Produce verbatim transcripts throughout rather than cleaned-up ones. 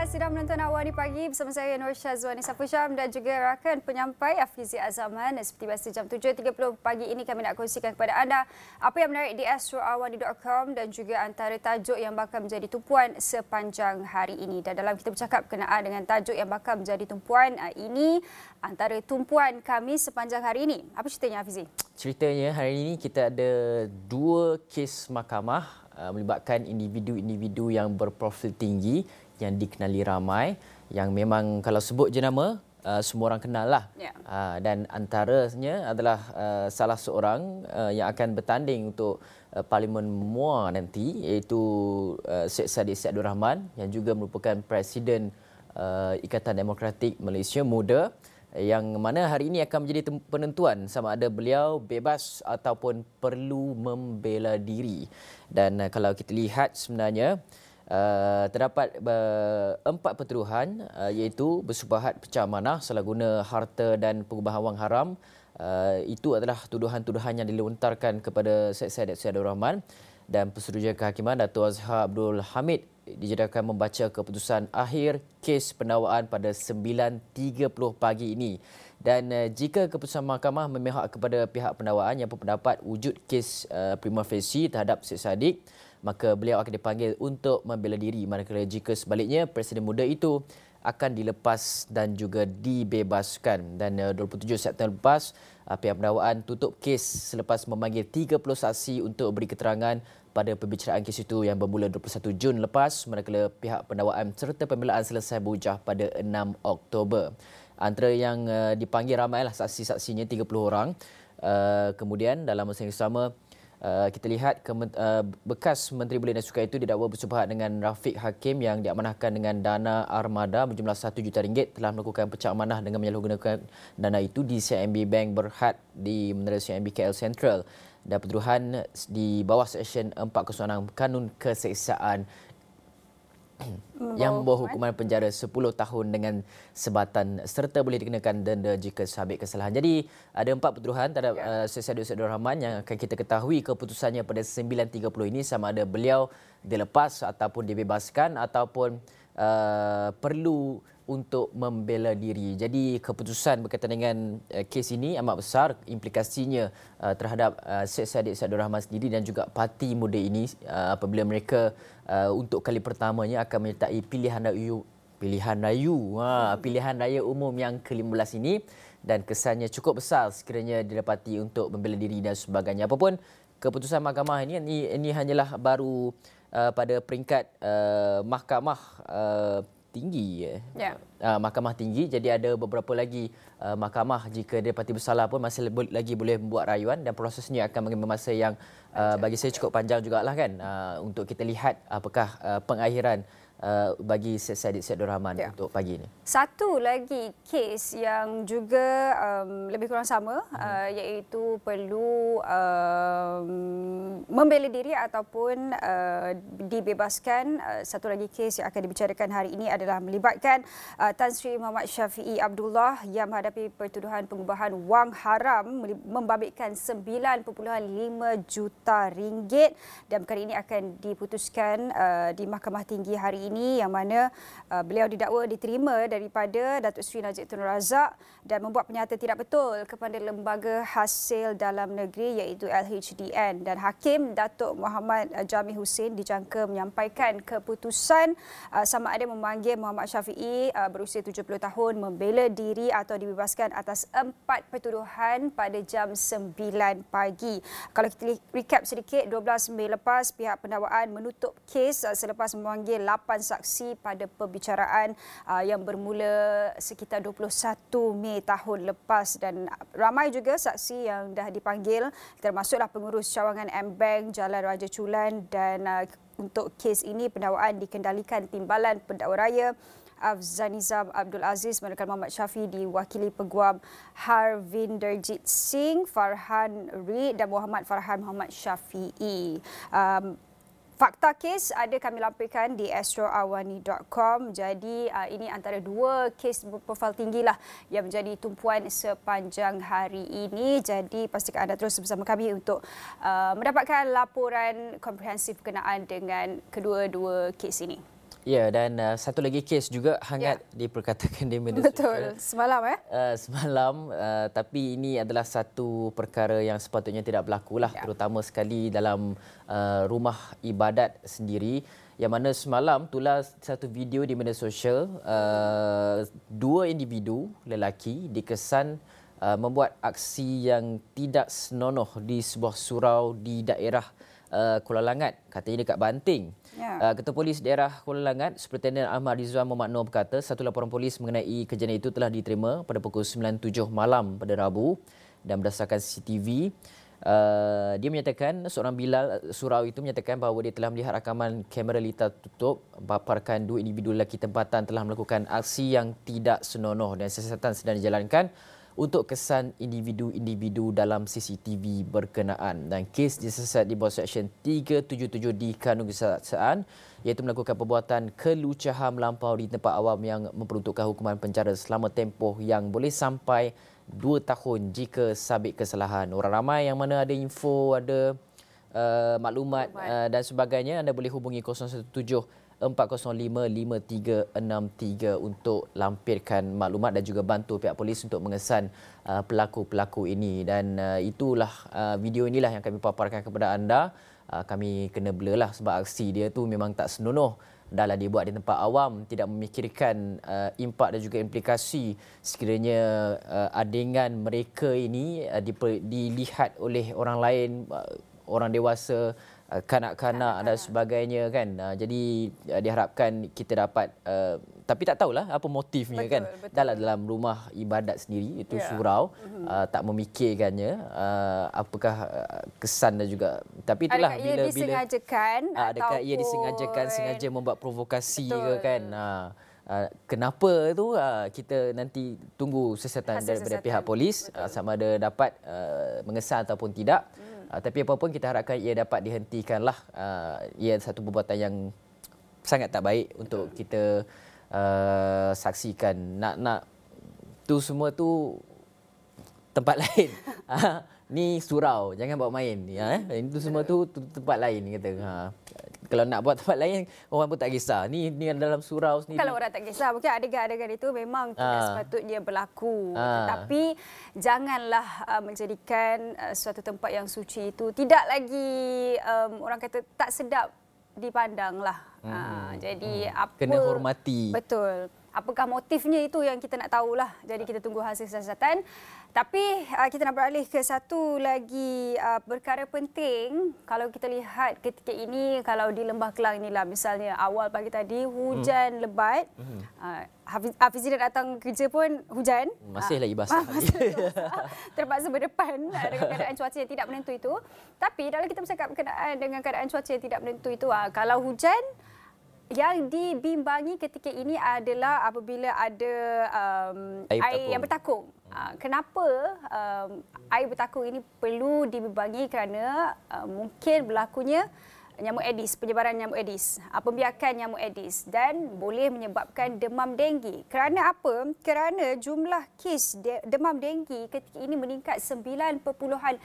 anda sedang menonton Awani Pagi bersama saya Nur Syazwani Safusyam dan juga rakan penyampai Afizi Azaman. Seperti biasa jam tujuh tiga puluh pagi ini kami nak kongsikan kepada anda apa yang menarik di astro awani dot com dan juga antara tajuk yang bakal menjadi tumpuan sepanjang hari ini. Dan dalam kita bercakap berkenaan dengan tajuk yang bakal menjadi tumpuan ini, antara tumpuan kami sepanjang hari ini. Apa ceritanya, Afizi? Ceritanya hari ini kita ada dua kes mahkamah uh, melibatkan individu-individu yang berprofil tinggi yang dikenali ramai, yang memang kalau sebut jenama uh, semua orang kenal lah. Yeah. Uh, dan antaranya adalah uh, salah seorang uh, yang akan bertanding untuk uh, Parlimen M U A nanti, iaitu uh, Syed Saddiq Syed Abdul Rahman yang juga merupakan Presiden uh, Ikatan Demokratik Malaysia Muda, yang mana hari ini akan menjadi penentuan sama ada beliau bebas ataupun perlu membela diri. Dan uh, kalau kita lihat sebenarnya Uh, terdapat uh, empat pertuduhan uh, iaitu bersubahat pecah amanah, salah guna harta dan pengubahan wang haram. Uh, itu adalah tuduhan-tuduhan yang dilontarkan kepada Syed Saddiq Syed Abdul Rahman, dan Pensuruhjaya Kehakiman Dato' Azhar Abdul Hamid dijadualkan membaca keputusan akhir kes pendakwaan pada sembilan tiga puluh pagi ini. Dan uh, jika keputusan mahkamah memihak kepada pihak pendakwaan yang berpendapat wujud kes uh, prima facie terhadap Syed Saddiq, maka beliau akan dipanggil untuk membela diri, manakala jika sebaliknya Presiden muda itu akan dilepas dan juga dibebaskan. Dan uh, dua puluh tujuh September lepas, uh, pihak pendakwaan tutup kes selepas memanggil tiga puluh saksi untuk beri keterangan pada pembicaraan kes itu yang bermula dua puluh satu Jun lepas, manakala pihak pendakwaan serta pembelaan selesai berhujah pada enam Oktober. Antara yang uh, dipanggil ramailah saksi-saksinya, tiga puluh orang. Uh, kemudian dalam masa yang sama, Uh, kita lihat kemen- uh, bekas Menteri Belia dan Sukan itu didakwa bersubahat dengan Rafiq Hakim yang diamanahkan dengan dana armada berjumlah satu juta ringgit, telah melakukan pecah amanah dengan menyalahgunakan dana itu di C I M B Bank Berhad di Menara C I M B K L Central, dan pertuduhan di bawah Seksyen empat kosong enam Kanun Keseksaan yang membawa hukuman penjara sepuluh tahun dengan sebatan serta boleh dikenakan denda jika sabit kesalahan. Jadi ada empat pertuduhan terhadap yeah. uh, Syed Saddiq Syed Abdul Rahman yang akan kita ketahui keputusannya pada sembilan tiga puluh ini, sama ada beliau dilepas ataupun dibebaskan ataupun uh, perlu untuk membela diri. Jadi keputusan berkaitan dengan uh, kes ini amat besar implikasinya uh, terhadap uh, Syed Saddiq Syed Abdul Rahman sendiri dan juga parti muda ini uh, apabila mereka uh, untuk kali pertamanya akan menyertai pilihan raya pilihan raya ha, pilihan raya umum yang ke lima belas ini, dan kesannya cukup besar sekiranya didapati untuk membela diri dan sebagainya. Apapun keputusan mahkamah ini, ini, ini hanyalah baru uh, pada peringkat uh, mahkamah uh, tinggi yeah. uh, mahkamah tinggi. Jadi ada beberapa lagi uh, mahkamah jika dia dapati bersalah pun masih lagi boleh membuat rayuan, dan prosesnya akan mengambil masa yang uh, bagi saya cukup panjang jugalah kan, uh, untuk kita lihat apakah uh, pengakhiran Uh, bagi Syed Saddiq Syed Abdul Rahman ya. untuk pagi ini. Satu lagi kes yang juga um, lebih kurang sama, hmm. uh, iaitu perlu um, membela diri ataupun uh, dibebaskan. Uh, satu lagi kes yang akan dibicarakan hari ini adalah melibatkan uh, Tan Sri Muhammad Syafiee Abdullah yang menghadapi pertuduhan pengubahan wang haram membabitkan sembilan perpuluhan lima juta ringgit, dan perkara ini akan diputuskan uh, di Mahkamah Tinggi hari ini, yang mana uh, beliau didakwa diterima daripada Datuk Seri Najib Tun Razak dan membuat pernyataan tidak betul kepada Lembaga Hasil Dalam Negeri iaitu L H D N, dan Hakim Datuk Muhammad Jamil Hussein dijangka menyampaikan keputusan uh, sama ada memanggil Muhammad Syafiee uh, berusia tujuh puluh tahun membela diri atau dibebaskan atas empat pertuduhan pada jam sembilan pagi. Kalau kita recap sedikit, dua belas Mei lepas pihak pendakwaan menutup kes uh, selepas memanggil lapan saksi pada perbicaraan uh, yang bermula sekitar dua puluh satu Mei tahun lepas, dan ramai juga saksi yang dah dipanggil, termasuklah pengurus cawangan M-Bank Jalan Raja Chulan, dan uh, untuk kes ini pendakwaan dikendalikan Timbalan Pendakwa Raya Afzanizam Abdul Aziz, manakala Muhammad Syafiee diwakili Peguam Harvinderjit Singh, Farhan Reid dan Muhammad Farhan Muhammad Syafiee. Um, Fakta kes ada kami lampirkan di astro awani dot com. Jadi uh, ini antara dua kes berprofil tinggilah yang menjadi tumpuan sepanjang hari ini. Jadi pastikan anda terus bersama kami untuk uh, mendapatkan laporan komprehensif berkenaan dengan kedua-dua kes ini. Ya, dan uh, satu lagi kes juga hangat ya. diperkatakan di media sosial. Betul, semalam eh? Uh, semalam, uh, tapi ini adalah satu perkara yang sepatutnya tidak berlaku lah, ya. terutama sekali dalam uh, rumah ibadat sendiri. Yang mana semalam tular satu video di media sosial, uh, dua individu lelaki dikesan uh, membuat aksi yang tidak senonoh di sebuah surau di daerah Uh, Kuala Langat, katanya dekat Banting. Yeah. Uh, Ketua Polis Daerah Kuala Langat, Superintendent Ahmad Rizwan Muhammad Noor berkata, satu laporan polis mengenai kejadian itu telah diterima pada pukul sembilan tujuh malam pada Rabu, dan berdasarkan C C T V, uh, dia menyatakan, seorang Bilal surau itu menyatakan bahawa dia telah melihat rakaman kamera litar tutup paparkan dua individu lelaki tempatan telah melakukan aksi yang tidak senonoh, dan siasatan sedang dijalankan untuk kesan individu-individu dalam C C T V berkenaan. Dan kes disiasat di bawah Seksyen tiga tujuh tujuh di Kanun Kejaksaan, iaitu melakukan perbuatan kelucahan melampau di tempat awam yang memperuntukkan hukuman penjara selama tempoh yang boleh sampai dua tahun jika sabit kesalahan. Orang ramai yang mana ada info, ada uh, maklumat uh, dan sebagainya, anda boleh hubungi kosong satu tujuh empat kosong lima lima tiga enam tiga untuk lampirkan maklumat dan juga bantu pihak polis untuk mengesan uh, pelaku-pelaku ini. Dan uh, itulah uh, video inilah yang kami paparkan kepada anda. Uh, kami kena blur lah sebab aksi dia tu memang tak senonoh. Dahlah dia buat di tempat awam, tidak memikirkan uh, impak dan juga implikasi sekiranya uh, adegan mereka ini uh, diper, dilihat oleh orang lain, uh, orang dewasa, kanak-kanak dan sebagainya kan. Uh, jadi uh, diharapkan kita dapat uh, tapi tak tahulah apa motifnya, betul, kan. Betul. Dalam dalam rumah ibadat sendiri itu, yeah. surau, mm-hmm. uh, tak memikirkannya uh, apakah uh, kesan dan juga, tapi itulah adakah bila ia disengajakan bila uh, adakah ia disengajakan sengaja membuat provokasi, betul. ke kan. Uh, Uh, kenapa tu uh, kita nanti tunggu siasatan daripada pihak polis, uh, sama ada dapat uh, mengesan ataupun tidak. Hmm. Uh, tapi apapun kita harapkan ia dapat dihentikanlah. Uh, ia satu perbuatan yang sangat tak baik untuk betul. kita uh, saksikan. Nak nak tu semua tu tempat lain. Ni surau, jangan bawa main. Ya, eh? Itu semua tu, tu tempat lain kata. Ha. Kalau nak buat tempat lain, orang pun tak kisah. Ni ni dalam surau sendiri. Kalau orang tak kisah, mungkin adegan-adegan itu memang tidak ha. sepatutnya berlaku. Ha. Tetapi janganlah uh, menjadikan uh, suatu tempat yang suci itu tidak lagi um, orang kata tak sedap dipandang lah. Hmm. Uh, jadi hmm. apa? Kena hormati. Betul. Apakah motifnya itu yang kita nak tahulah. Jadi kita tunggu hasil siasatan. Tapi uh, kita nak beralih ke satu lagi uh, perkara penting. Kalau kita lihat ketika ini, kalau di Lembah Kelang inilah misalnya awal pagi tadi hujan hmm. lebat. Hmm. Uh, Hafiz, Hafizi datang kerja pun hujan. Masih lagi basah. Uh, masih lagi basah. Terpaksa berdepan dengan keadaan cuaca yang tidak menentu itu. Tapi dalam kita bercakap berkenaan dengan keadaan cuaca yang tidak menentu itu, uh, kalau hujan, yang dibimbangi ketika ini adalah apabila ada um, air, air yang bertakung. Uh, kenapa um, air bertakung ini perlu dibimbangi? Kerana uh, mungkin berlakunya nyamuk Aedes, penyebaran nyamuk Aedes, uh, pembiakan nyamuk Aedes, dan boleh menyebabkan demam denggi. Kerana apa? Kerana jumlah kes de- demam denggi ketika ini meningkat sembilan perpuluhan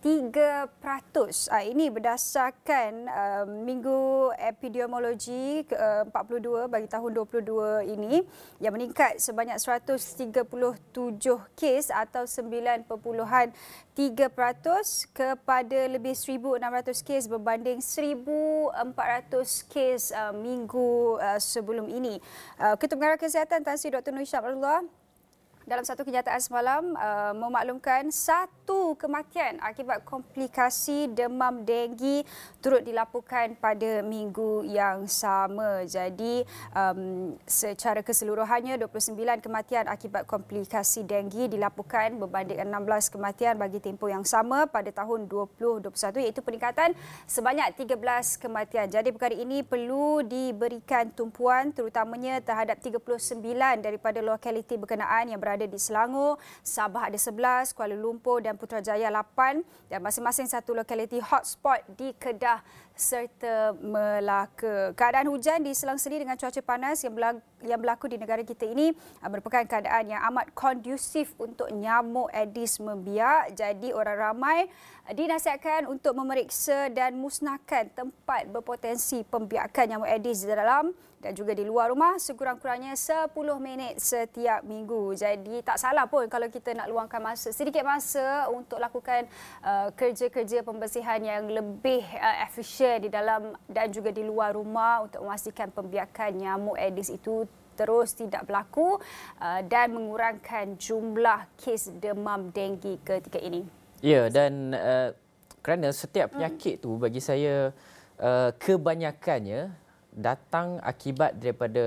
tiga peratus. Uh, ini berdasarkan uh, Minggu Epidemiologi ke empat puluh dua bagi tahun dua puluh dua ini, yang meningkat sebanyak seratus tiga puluh tujuh kes atau sembilan perpuluhan tiga peratus kepada lebih seribu enam ratus kes berbanding seribu empat ratus kes uh, minggu uh, sebelum ini. Uh, Ketua Pengarah Kesihatan Tan Sri Doktor Nur Hisham Abdullah dalam satu kenyataan semalam uh, memaklumkan satu kematian akibat komplikasi demam denggi turut dilaporkan pada minggu yang sama. Jadi um, secara keseluruhannya dua puluh sembilan kematian akibat komplikasi denggi dilaporkan berbanding enam belas kematian bagi tempoh yang sama pada tahun dua ribu dua puluh satu, iaitu peningkatan sebanyak tiga belas kematian. Jadi perkara ini perlu diberikan tumpuan terutamanya terhadap tiga puluh sembilan daripada lokaliti berkenaan yang berada di Selangor. Sabah ada sebelas, Kuala Lumpur dan Putrajaya lapan, dan masing-masing satu lokaliti hotspot di Kedah serta Melaka. Keadaan hujan di Selang sendiri dengan cuaca panas yang yang berlaku di negara kita ini uh, merupakan keadaan yang amat kondusif untuk nyamuk Aedes membiak. Jadi orang ramai uh, dinasihatkan untuk memeriksa dan musnahkan tempat berpotensi pembiakan nyamuk Aedes di dalam dan juga di luar rumah sekurang-kurangnya sepuluh minit setiap minggu. Jadi tak salah pun kalau kita nak luangkan masa, sedikit masa untuk lakukan uh, kerja-kerja pembersihan yang lebih uh, efisien di dalam dan juga di luar rumah untuk memastikan pembiakan nyamuk Aedes itu terus tidak berlaku uh, dan mengurangkan jumlah kes demam denggi ketika ini. Ya, dan uh, kerana setiap penyakit tu bagi saya uh, kebanyakannya datang akibat daripada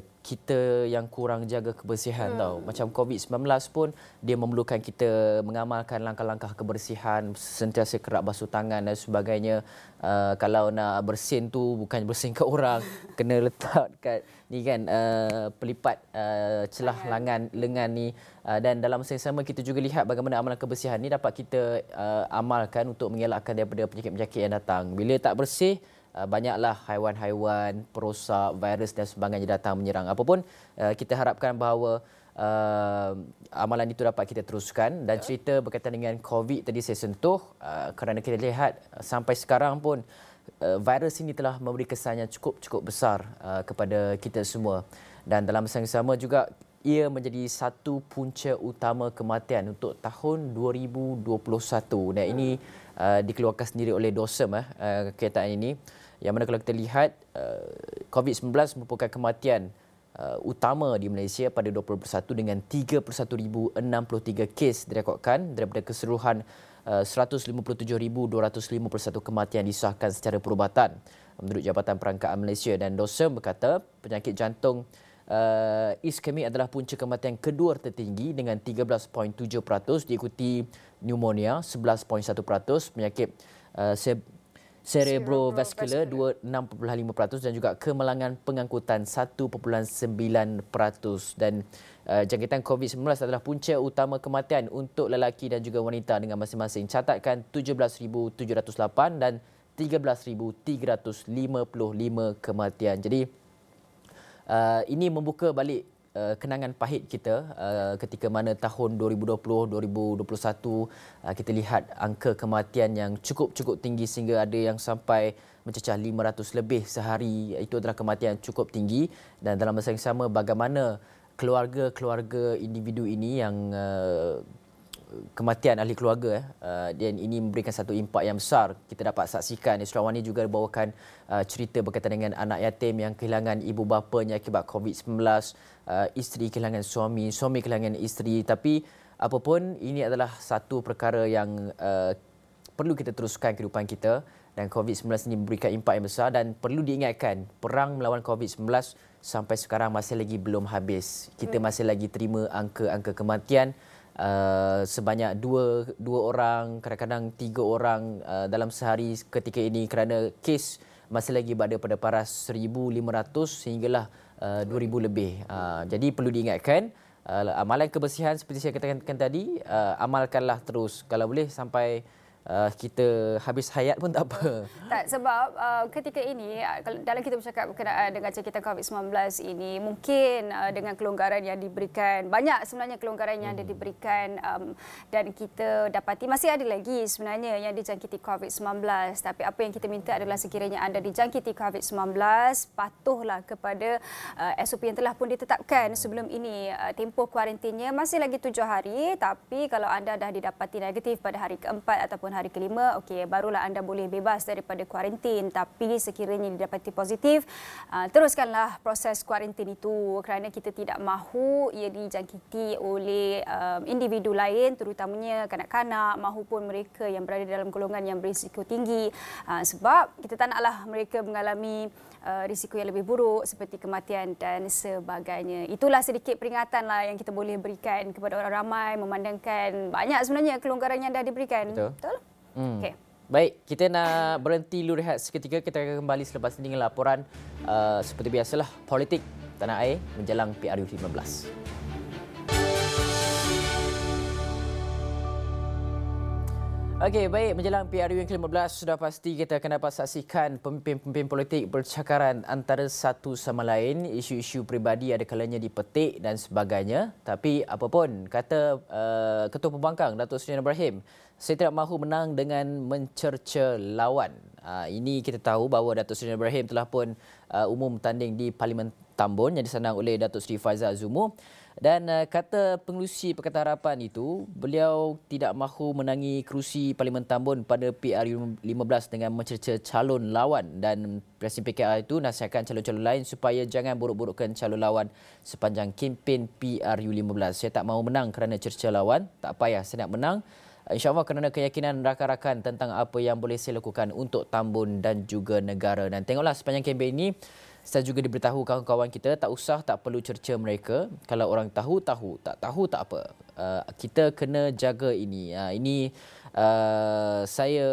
kita yang kurang jaga kebersihan hmm. tau. Macam covid sembilan belas pun dia memerlukan kita mengamalkan langkah-langkah kebersihan, sentiasa kerap basuh tangan dan sebagainya. Uh, kalau nak bersin tu bukan bersin kat orang, kena letak kat ni kan uh, pelipat uh, celah lengan lengan ni. Uh, dan dalam masa yang sama kita juga lihat bagaimana amalan kebersihan ni dapat kita uh, amalkan untuk mengelakkan daripada penyakit-penyakit yang datang. Bila tak bersih, Uh, banyaklah haiwan-haiwan, perosak, virus dan sebagainya datang menyerang. Apapun, uh, kita harapkan bahawa uh, amalan itu dapat kita teruskan. Dan cerita berkaitan dengan COVID tadi saya sentuh uh, kerana kita lihat uh, sampai sekarang pun uh, virus ini telah memberi kesan yang cukup-cukup besar uh, kepada kita semua. Dan dalam masa yang sama juga ia menjadi satu punca utama kematian untuk tahun dua ribu dua puluh satu. Dan ini uh, dikeluarkan sendiri oleh DOSEM eh, uh, kenyataan ini. Yang mana kalau kita lihat uh, covid sembilan belas merupakan kematian uh, utama di Malaysia pada dua ribu dua puluh satu dengan tiga puluh satu ribu enam puluh tiga kes direkodkan daripada keseluruhan uh, seratus lima puluh tujuh ribu dua ratus lima puluh satu kematian disahkan secara perubatan menurut Jabatan Perangkaan Malaysia. Dan DOSEM berkata penyakit jantung uh, iskemik adalah punca kematian kedua tertinggi dengan tiga belas perpuluhan tujuh peratus, diikuti pneumonia sebelas perpuluhan satu peratus, penyakit uh, cerebrovascular dua puluh enam perpuluhan lima peratus dan juga kemalangan pengangkutan satu perpuluhan sembilan peratus. Dan uh, jangkitan covid sembilan belas adalah punca utama kematian untuk lelaki dan juga wanita dengan masing-masing catatkan tujuh belas ribu tujuh ratus lapan dan tiga belas ribu tiga ratus lima puluh lima kematian. Jadi uh, ini membuka balik Uh, kenangan pahit kita uh, ketika mana tahun dua ribu dua puluh dua ribu dua puluh satu uh, kita lihat angka kematian yang cukup-cukup tinggi sehingga ada yang sampai mencecah lima ratus lebih sehari. Itu adalah kematian cukup tinggi. Dan dalam masa yang sama bagaimana keluarga-keluarga individu ini yang uh, kematian ahli keluarga eh, uh, dan ini memberikan satu impak yang besar. Kita dapat saksikan Israwani juga bawakan uh, cerita berkaitan dengan anak yatim yang kehilangan ibu bapanya akibat covid sembilan belas, uh, isteri kehilangan suami, suami kehilangan isteri. Tapi apapun ini adalah satu perkara yang uh, perlu kita teruskan kehidupan kita, dan covid sembilan belas ini memberikan impak yang besar. Dan perlu diingatkan perang melawan covid sembilan belas sampai sekarang masih lagi belum habis. Kita masih lagi terima angka-angka kematian. Uh, sebanyak dua, dua orang, kadang-kadang tiga orang uh, dalam sehari ketika ini kerana kes masih lagi berada pada paras seribu lima ratus sehinggalah uh, dua ribu lebih. Uh, jadi perlu diingatkan uh, amalan kebersihan seperti saya katakan tadi, uh, amalkanlah terus. Kalau boleh sampai Uh, kita habis hayat pun tak apa. Tak, sebab uh, ketika ini dalam kita bercakap berkenaan dengan jangkitan covid sembilan belas ini, mungkin uh, dengan kelonggaran yang diberikan, banyak sebenarnya kelonggaran yang hmm. diberikan um, dan kita dapati masih ada lagi sebenarnya yang dijangkiti covid sembilan belas. Tapi apa yang kita minta adalah sekiranya anda dijangkiti covid sembilan belas, patuhlah kepada uh, S O P yang telah pun ditetapkan sebelum ini. Uh, tempoh kuarantinnya masih lagi tujuh hari, tapi kalau anda dah didapati negatif pada hari keempat ataupun hari kelima, okey, barulah anda boleh bebas daripada kuarantin. Tapi sekiranya didapati positif, uh, teruskanlah proses kuarantin itu kerana kita tidak mahu ia dijangkiti oleh um, individu lain, terutamanya kanak-kanak mahupun mereka yang berada dalam golongan yang berisiko tinggi, uh, sebab kita tak naklah mereka mengalami uh, risiko yang lebih buruk seperti kematian dan sebagainya. Itulah sedikit peringatan lah yang kita boleh berikan kepada orang ramai, memandangkan banyak sebenarnya kelonggaran yang dah diberikan. Betul. Betul? Hmm. Okey. Baik, kita nak berhenti dulu rehat seketika. Kita akan kembali selepas ini dengan laporan uh, seperti biasalah, politik tanah air menjelang P R U lima belas. Okey, baik. Menjelang P R U yang ke lima belas, sudah pasti kita akan dapat saksikan pemimpin-pemimpin politik bercakaran antara satu sama lain. Isu-isu peribadi ada kalanya dipetik dan sebagainya. Tapi apapun, kata uh, Ketua Pembangkang, Datuk Seri Ibrahim, saya tidak mahu menang dengan mencerca lawan. Uh, ini kita tahu bahawa Datuk Seri Ibrahim telah pun uh, umum tanding di Parlimen Tambun yang disandang oleh Datuk Seri Faizal Azumu. Dan uh, kata pengerusi Pakatan Harapan itu, beliau tidak mahu menangi kerusi Parlimen Tambun pada P R U lima belas dengan mencerca calon lawan, dan Presiden P K R itu nasihatkan calon-calon lain supaya jangan buruk-burukkan calon lawan sepanjang kempen P R U lima belas. Saya tak mahu menang kerana cerca lawan, tak payah saya nak menang. InsyaAllah kerana keyakinan rakan-rakan tentang apa yang boleh saya lakukan untuk Tambun dan juga negara. Dan tengoklah sepanjang kempen ini, saya juga diberitahu kawan-kawan kita, tak usah, tak perlu cerca mereka. Kalau orang tahu, tahu. Tak tahu, tak apa. Uh, kita kena jaga ini. Uh, ini uh, saya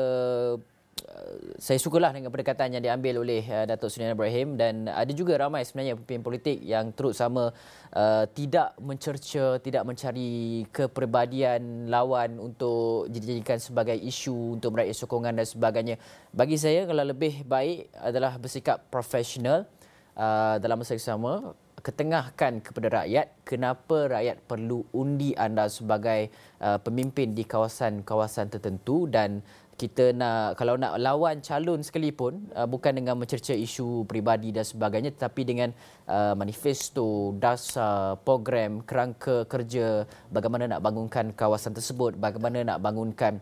uh, saya sukalah dengan pendekatan yang diambil oleh uh, Datuk Seri Ibrahim, dan ada juga ramai sebenarnya pemimpin politik yang turut sama uh, tidak mencerca, tidak mencari kepribadian lawan untuk dijadikan sebagai isu untuk meraih sokongan dan sebagainya. Bagi saya, kalau lebih baik adalah bersikap profesional. Uh, dalam masa yang sama, ketengahkan kepada rakyat kenapa rakyat perlu undi anda sebagai uh, pemimpin di kawasan-kawasan tertentu, dan kita nak, kalau nak lawan calon sekalipun, uh, bukan dengan mencerca isu peribadi dan sebagainya, tetapi dengan uh, manifesto, dasar, program, kerangka kerja, bagaimana nak bangunkan kawasan tersebut, bagaimana nak bangunkan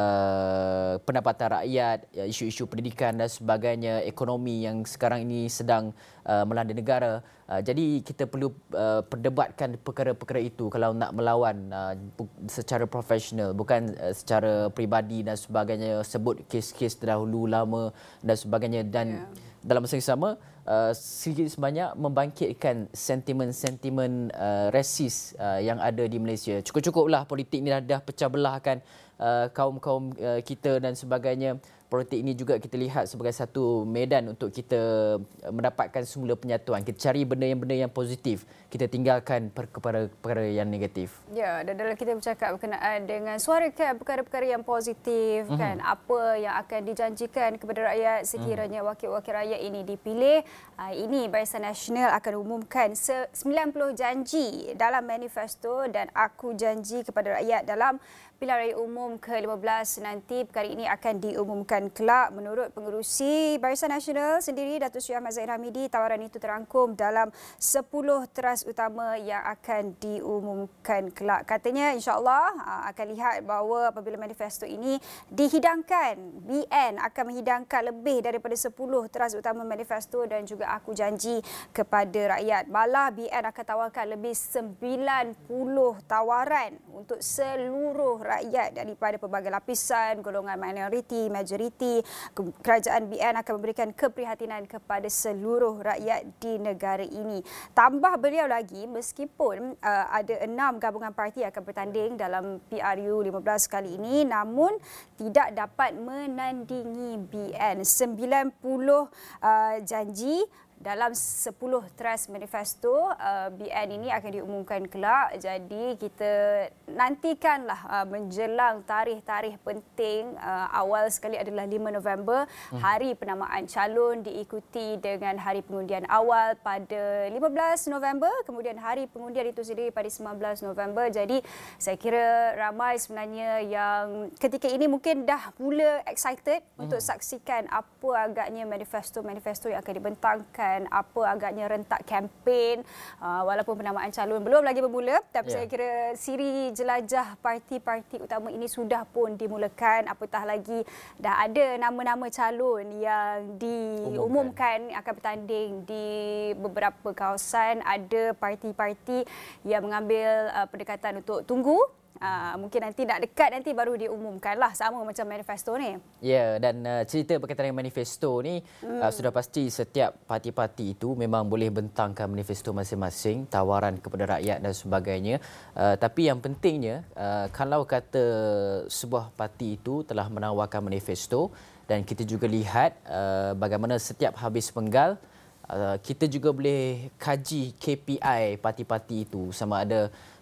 Uh, pendapatan rakyat, isu-isu pendidikan dan sebagainya, ekonomi yang sekarang ini sedang uh, melanda negara. Uh, jadi kita perlu uh, perdebatkan perkara-perkara itu kalau nak melawan uh, secara profesional, bukan uh, secara peribadi dan sebagainya, sebut kes-kes terdahulu lama dan sebagainya. Dan yeah. dalam masa yang sama, uh, sedikit sebanyak membangkitkan sentimen-sentimen uh, resis uh, yang ada di Malaysia. Cukup-cukuplah politik ni dah, dah pecah belahkan Uh, kaum-kaum uh, kita dan sebagainya. Politik ini juga kita lihat sebagai satu medan untuk kita mendapatkan semula penyatuan. Kita cari benda yang benda yang positif, kita tinggalkan perkara-perkara yang negatif. Ya, dan dalam kita bercakap berkenaan dengan suarakan perkara-perkara yang positif, mm-hmm. kan, apa yang akan dijanjikan kepada rakyat sekiranya mm. wakil-wakil rakyat ini dipilih. Uh, ini Barisan Nasional akan umumkan sembilan puluh janji dalam manifesto, dan aku janji kepada rakyat dalam pilihan raya umum ke lima belas nanti. Perkara ini akan diumumkan kelak. Menurut pengerusi Barisan Nasional sendiri, Datuk Seri Ahmad Zahid Hamidi, tawaran itu terangkum dalam sepuluh teras utama yang akan diumumkan kelak. Katanya insya-Allah akan lihat bahawa apabila manifesto ini dihidangkan, B N akan menghidangkan lebih daripada sepuluh teras utama manifesto, dan juga aku janji kepada rakyat. Malah B N akan tawarkan lebih sembilan puluh tawaran untuk seluruh rakyat daripada pelbagai lapisan, golongan minoriti, majoriti. Kerajaan B N akan memberikan keprihatinan kepada seluruh rakyat di negara ini. Tambah beliau lagi, meskipun uh, ada enam gabungan parti akan bertanding dalam P R U lima belas kali ini, namun tidak dapat menandingi B N. sembilan puluh uh, janji dalam sepuluh teras manifesto uh, B N ini akan diumumkan kelak. Jadi kita nantikanlah uh, menjelang tarikh-tarikh penting. Uh, awal sekali adalah lima November, hmm. hari penamaan calon, diikuti dengan hari pengundian awal pada lima belas November, kemudian hari pengundian itu sendiri pada sembilan belas November. Jadi saya kira ramai sebenarnya yang ketika ini mungkin dah mula excited hmm. untuk saksikan apa agaknya manifesto-manifesto yang akan dibentangkan, apa agaknya rentak kempen, uh, walaupun penamaan calon belum lagi bermula, tapi yeah. saya kira siri jelajah parti-parti utama ini sudah pun dimulakan. Apatah lagi dah ada nama-nama calon yang diumumkan akan bertanding di beberapa kawasan. Ada parti-parti yang mengambil uh, pendekatan untuk tunggu. Uh, mungkin nanti nak dekat nanti baru diumumkan lah, sama macam manifesto ni. Ya, dan uh, cerita berkaitan dengan manifesto ni, hmm. uh, sudah pasti setiap parti-parti itu memang boleh bentangkan manifesto masing-masing, tawaran kepada rakyat dan sebagainya. Uh, tapi yang pentingnya, uh, kalau kata sebuah parti itu telah menawarkan manifesto, dan kita juga lihat uh, bagaimana setiap habis penggal, uh, kita juga boleh kaji K P I parti-parti itu, sama ada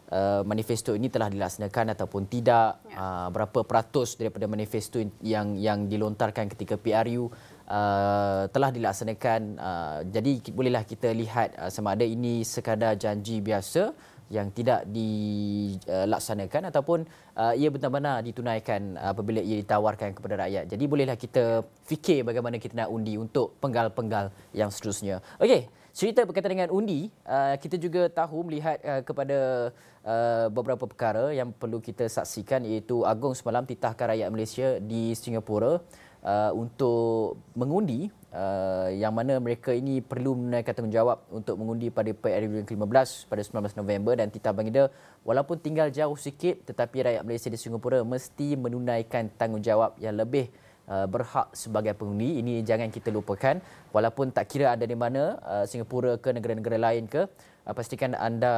uh, manifesto ini telah dilaksanakan ataupun tidak, ya. uh, berapa peratus daripada manifesto yang yang dilontarkan ketika P R U Uh, telah dilaksanakan. Uh, jadi bolehlah kita lihat uh, sama ada ini sekadar janji biasa yang tidak dilaksanakan ataupun uh, ia benar-benar ditunaikan apabila ia ditawarkan kepada rakyat. Jadi bolehlah kita fikir bagaimana kita nak undi untuk penggal-penggal yang seterusnya. Okey, cerita berkaitan dengan undi, uh, kita juga tahu melihat uh, kepada uh, beberapa perkara yang perlu kita saksikan, iaitu Agong semalam titahkan rakyat Malaysia di Singapura Uh, untuk mengundi, uh, yang mana mereka ini perlu menunaikan tanggungjawab untuk mengundi pada P R U yang ke lima belas pada sembilan belas November, dan titah baginda walaupun tinggal jauh sikit tetapi rakyat Malaysia di Singapura mesti menunaikan tanggungjawab yang lebih uh, berhak sebagai pengundi. Ini jangan kita lupakan, walaupun tak kira anda di mana, uh, Singapura ke negara-negara lain ke, uh, pastikan anda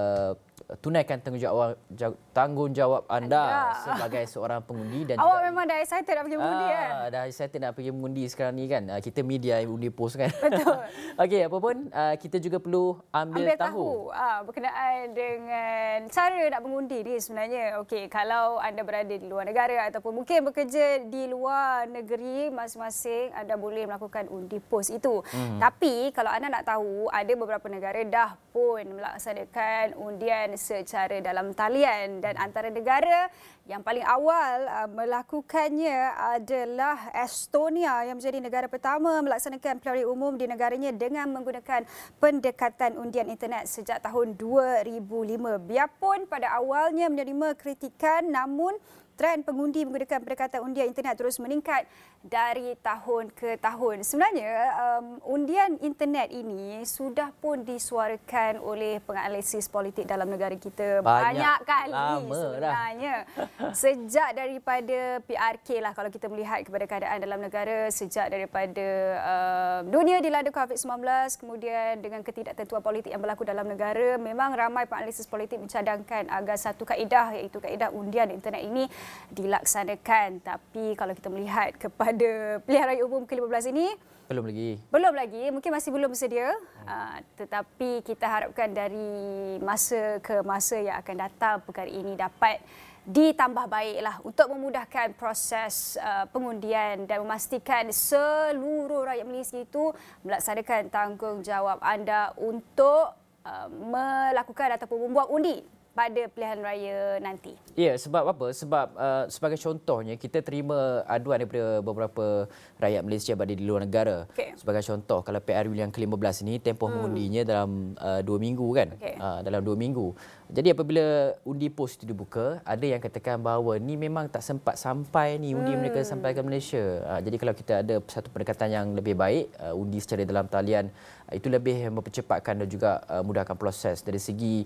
tunaikan tanggungjawab tanggungjawab anda, anda sebagai seorang pengundi. Dan awak juga, memang dah excited nak pergi mengundi kan? Ah, dah excited nak pergi mengundi sekarang ni kan. Ah, kita media undi post kan. Betul. Okey, apa pun ah, kita juga perlu ambil, ambil tahu, tahu ah, berkenaan dengan cara nak mengundi ni sebenarnya. Okey, kalau anda berada di luar negara ataupun mungkin bekerja di luar negeri masing-masing, anda boleh melakukan undi pos itu. Hmm. Tapi kalau anda nak tahu, ada beberapa negara dah pun melaksanakan undian secara dalam talian, dan antara negara yang paling awal uh, melakukannya adalah Estonia, yang menjadi negara pertama melaksanakan pilihan umum di negaranya dengan menggunakan pendekatan undian internet sejak tahun dua ribu lima. Biarpun pada awalnya menerima kritikan, namun trend pengundi menggunakan pendekatan undian internet terus meningkat dari tahun ke tahun. Sebenarnya um, undian internet ini sudah pun disuarakan oleh penganalisis politik dalam negara kita banyak, banyak kali lama sebenarnya. Dah. Sejak daripada P R K lah, kalau kita melihat kepada keadaan dalam negara, sejak daripada uh, dunia dilanda covid sembilan belas, kemudian dengan ketidaktentuan politik yang berlaku dalam negara, memang ramai penganalisis politik mencadangkan agar satu kaedah, iaitu kaedah undian internet ini dilaksanakan. Tapi kalau kita melihat kepada pilihan raya umum ke lima belas ini, belum lagi. Belum lagi, mungkin masih belum bersedia. Hmm. Uh, tetapi kita harapkan dari masa ke masa yang akan datang, perkara ini dapat ditambah baiklah untuk memudahkan proses uh, pengundian dan memastikan seluruh rakyat Malaysia itu melaksanakan tanggungjawab anda untuk uh, melakukan ataupun membuat undi pada pilihan raya nanti. Ya, sebab apa? Sebab uh, sebagai contohnya, kita terima aduan daripada beberapa rakyat Malaysia berada di luar negara. Okay. Sebagai contoh, kalau P R U yang ke lima belas ini, tempoh hmm. mengundinya dalam uh, dua minggu kan? Okay. Uh, dalam dua minggu. Jadi apabila undi pos itu dibuka, ada yang katakan bahawa ni memang tak sempat sampai ni undi hmm. mereka sampai ke Malaysia. Uh, jadi kalau kita ada satu pendekatan yang lebih baik, uh, undi secara dalam talian, uh, itu lebih mempercepatkan dan juga uh, mudahkan proses. Dari segi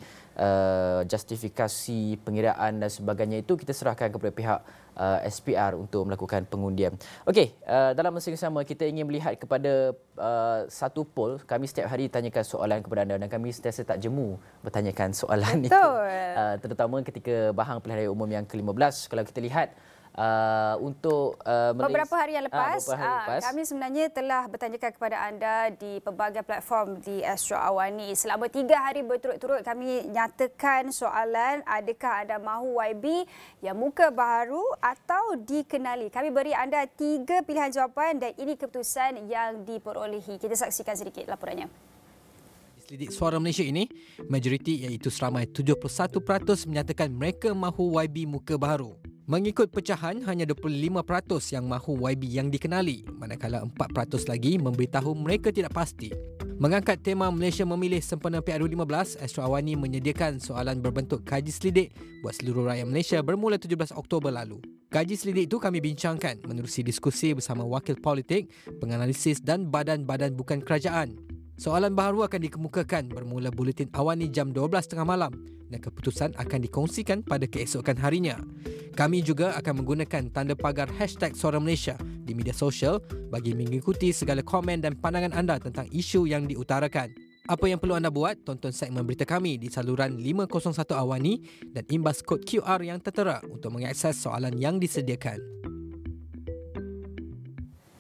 uh, justifikasi, pengiraan dan sebagainya, itu kita serahkan kepada pihak uh, S P R untuk melakukan pengundian. Okey, uh, dalam masa yang sama kita ingin melihat kepada uh, satu poll. Kami setiap hari tanyakan soalan kepada anda dan kami sentiasa tak jemu bertanyakan soalan itu. Uh, terutama ketika bahang pilihan raya umum yang ke lima belas. Kalau kita lihat Uh, untuk uh, beberapa hari yang lepas, uh, hari lepas. Uh, kami sebenarnya telah bertanyakan kepada anda di pelbagai platform di Astro Awani. Selama tiga hari berturut-turut kami nyatakan soalan, adakah anda mahu Y B yang muka baharu atau dikenali. Kami beri anda tiga pilihan jawapan dan ini keputusan yang diperolehi. Kita saksikan sedikit laporannya. Selidik Suara Malaysia ini, majoriti iaitu seramai tujuh puluh satu peratus menyatakan mereka mahu Y B muka baharu. Mengikut pecahan, hanya dua puluh lima peratus yang mahu Y B yang dikenali, manakala empat peratus lagi memberitahu mereka tidak pasti. Mengangkat tema Malaysia memilih sempena P R U lima belas, Astro Awani menyediakan soalan berbentuk kaji selidik buat seluruh rakyat Malaysia bermula tujuh belas Oktober lalu. Kaji selidik itu kami bincangkan menerusi diskusi bersama wakil politik, penganalisis dan badan-badan bukan kerajaan. Soalan baharu akan dikemukakan bermula buletin Awani jam dua belas tiga puluh malam dan keputusan akan dikongsikan pada keesokan harinya. Kami juga akan menggunakan tanda pagar hashtag Suara Malaysia di media sosial bagi mengikuti segala komen dan pandangan anda tentang isu yang diutarakan. Apa yang perlu anda buat? Tonton segmen berita kami di saluran lima kosong satu Awani dan imbas kod Q R yang tertera untuk mengakses soalan yang disediakan.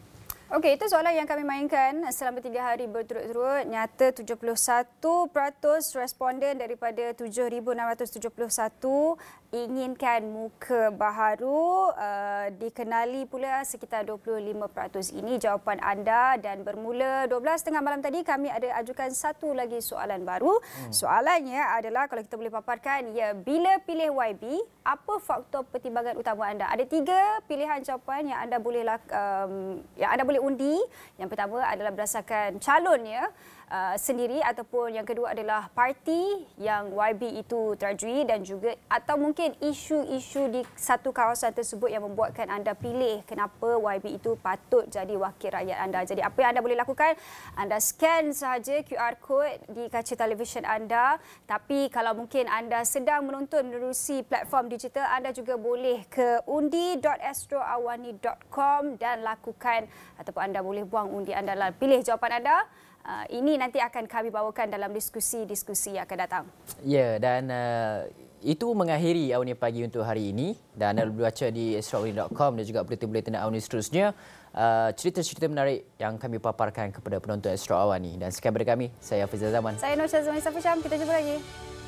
Okey, itu soalan yang kami mainkan selama tiga hari berturut-turut. Nyata tujuh puluh satu peratus responden daripada tujuh ribu enam ratus tujuh puluh satu inginkan muka baharu. Uh, dikenali pula sekitar dua puluh lima peratus. Ini jawapan anda dan bermula dua belas tiga puluh malam tadi kami ada ajukan satu lagi soalan baru. Hmm. Soalannya adalah kalau kita boleh paparkan, ya, bila pilih Y B, apa faktor pertimbangan utama anda? Ada tiga pilihan jawapan yang anda boleh um, yang anda boleh undi. Yang pertama adalah berdasarkan calonnya uh, sendiri, ataupun yang kedua adalah parti yang Y B itu terajui, dan juga atau mungkin isu-isu di satu kawasan tersebut yang membuatkan anda pilih kenapa Y B itu patut jadi wakil rakyat anda. Jadi apa yang anda boleh lakukan? Anda scan sahaja Q R code di kaca televisyen anda. Tapi kalau mungkin anda sedang menonton menerusi platform digital, anda juga boleh ke undi dot astro awani dot com dan lakukan, ataupun anda boleh buang undi anda dan pilih jawapan anda. Uh, ini nanti akan kami bawakan dalam diskusi-diskusi yang akan datang. Ya, dan uh, itu mengakhiri Awani Pagi untuk hari ini. Dan anda boleh baca di astro awani dot com dan juga berita-berita Awani seterusnya. Uh, cerita-cerita menarik yang kami paparkan kepada penonton Astro Awani. Dan sekian daripada kami, saya Hafizah Zaman. Saya Nur Syazwan Isa Fusyam. Kita jumpa lagi.